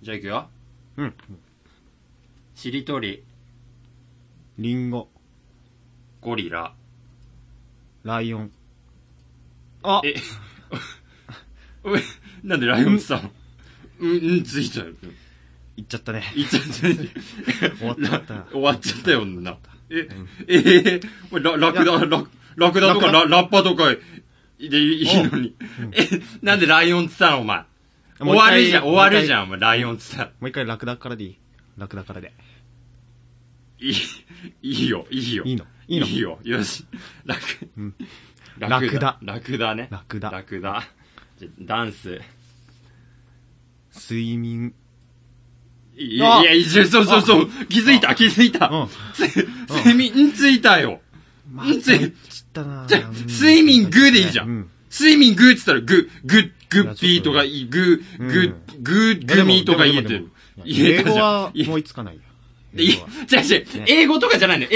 じゃあ行くよ。 うん。 しりとり、 リンゴ、 ゴリラ。 ライオン。あえ、おい、なんでライオンって言ったの？ついちゃう。 言っちゃったね。 言っちゃった。 終わっちゃった。 終わっちゃったよな。ラクダとかラッパとかでいいのに。なんでライオンって言ったのお前。終わるじゃん、お前、ライオンって言ったら。 もう一回ラクダからでいい？ラクダからで。 いいよ。 いいの？ いいよ。よし。ラクダね。 ラクダ。 じゃ、ダンス。 睡眠。 いや、そう。気づいた。睡眠、ついたよ。 ついたな。 睡眠グーでいいじゃん。睡眠グーって言ったらグッピーとかいい、グミとか言えてる。 英語は思いつかないよ。 違う、英語とかじゃないの。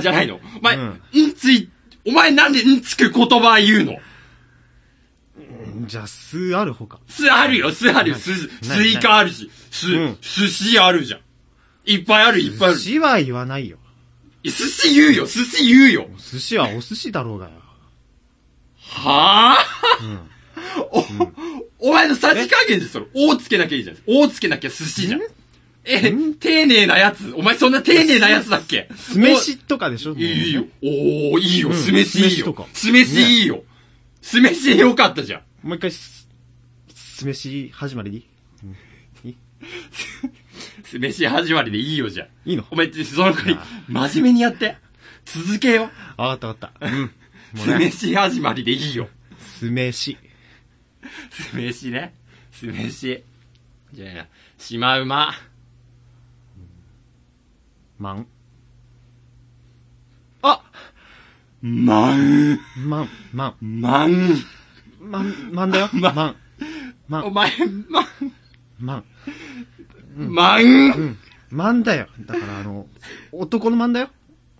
お前なんでつく言葉言うの？ じゃあ、すあるほか。 すあるよ。スイカあるし、寿司あるじゃん。いっぱいある。 寿司は言わないよ。 寿司言うよ。 寿司はお寿司だろうがよ。 はぁ？お前のさじ加減でそれ、おつけなきゃいいじゃん。おつけなきゃ寿司じゃん。丁寧なやつ。お前そんな丁寧なやつだっけ？ 酢飯とかでしょ？ いいよ。いいよ。酢飯いいよ。酢飯いいよ。酢飯よかったじゃん。 もう一回、酢飯始まりでいい？ 酢飯始まりでいいよじゃん。 いいの？ お前、その代わり、真面目にやって。続けよ。 わかった。 酢飯始まりでいいよ。 酢飯。 酢飯ね。酢飯。じゃあ、シマウマ。 マン。 あ！マンだよ。マン。 お前、 マンだよ。だから男のマンだよ。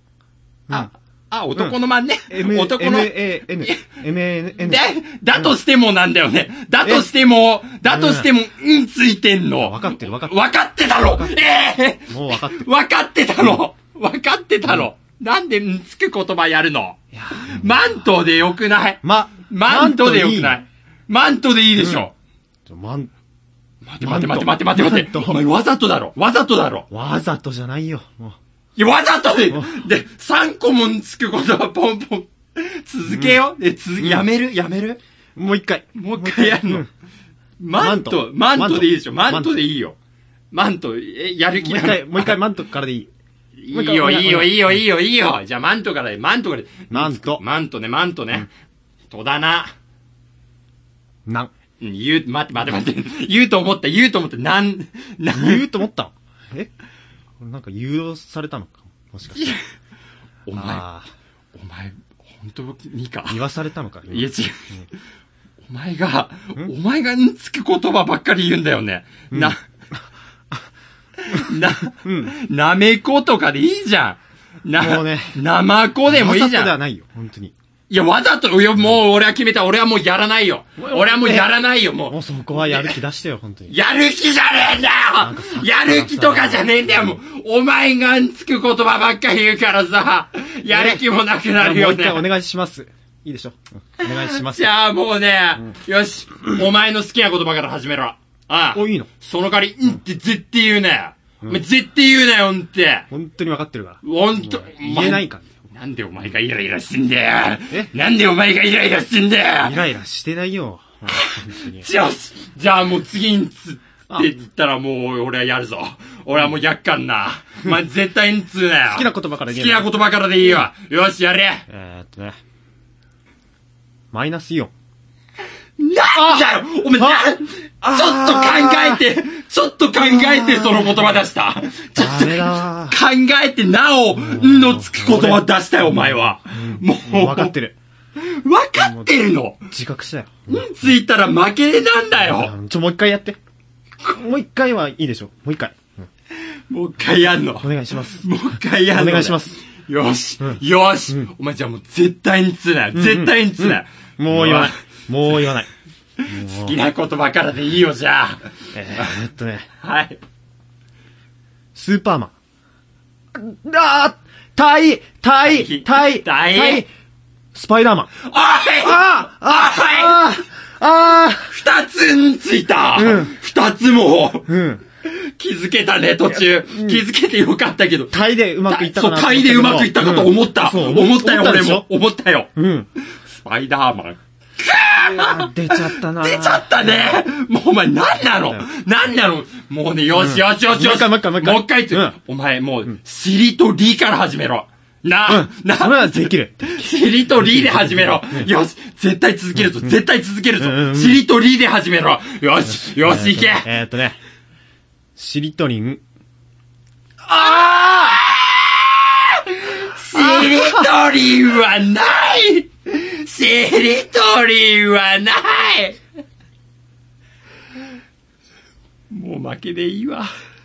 男のマンね。 男の。M-A-N。 だとしてもなんだよね。だとしても、ついてんの。 わかってたろ。 もうわかってたろ。わかってたろ。なんでつく言葉やるの？マントでよくない？マントでよくない？マントでいいでしょ。待て。お前わざとだろ。 わざとじゃないよ。 いや、わざとで、3個もつく言葉ポンポン。続けよ。やめる？ もう一回やるの。マントでいいでしょ。マントでいいよ。やる気なの？ もう一回マントからでいい。 いいよ。じゃあマントからで。マントね。戸棚。 待って。 言うと思った。 言うと思ったなんか誘導されたのかもしかして。 お前、本当にか。 言わされたのか。 いや違う。お前がつく言葉ばっかり言うんだよね。なめことかでいいじゃん。 もうね。 なまこでもいいじゃん。 わざとではないよ、本当に。 いや、わざと、もう俺は決めた。俺はもうやらないよ。もうそこはやる気出してよ、本当に。 やる気じゃねえんだよ！やる気とかじゃねえんだよ、もう。お前がつく言葉ばっかり言うからさ、やる気もなくなるよね。 もう一回お願いします。いいでしょ？お願いします。 じゃあもうね、よし、お前の好きな言葉から始めろ。 いいの？ その代わり、って絶対言うなよ。お前絶対言うなよ、って。 本当に分かってるから。 本当。 言えないから。 なんでお前がイライラしてんだよ。なんでお前がイライラしてんだよ。 イライラしてないよ。 じゃあもう次にって言ったらもう俺はやるぞ。俺はもうやっかんな。お前絶対につうなよ。 好きな言葉からでいい。 好きな言葉からでいいわ。よし、やれ。 マイナスイオン。 なんだよお前ちょっと考えてその言葉出した。ちょっと考えてなおのつく言葉出したよお前は。もう分かってるの。 自覚したよ。 ついたら負けなんだよ。 もう一回やって。もう一回はいいでしょ。もう一回やんの。 お願いします。 もう一回やんの。 お願いします。 よし。お前じゃあもう絶対につなよ。もう言わない。 好きな言葉からでいいよ、じゃあ。 はい。スーパーマン。タイスパイダーマン。 二つついた、二つも、気づけたね、途中。気づけてよかったけど。 タイでうまくいったかな。 そう、タイでうまくいったかと思った。思ったよ、俺も。思ったよ。スパイダーマン。 出ちゃったな。 出ちゃったね。もうお前何なの？もうね、よし。もう一回お前もう、シリとリから始めろ。 それはできる。 シリとリで始めろ。よし、絶対続けるぞ。シリとリで始めろ。よし、いけ。 しりとりん。 しりとりはないしりとりはないもう負けでいいわ。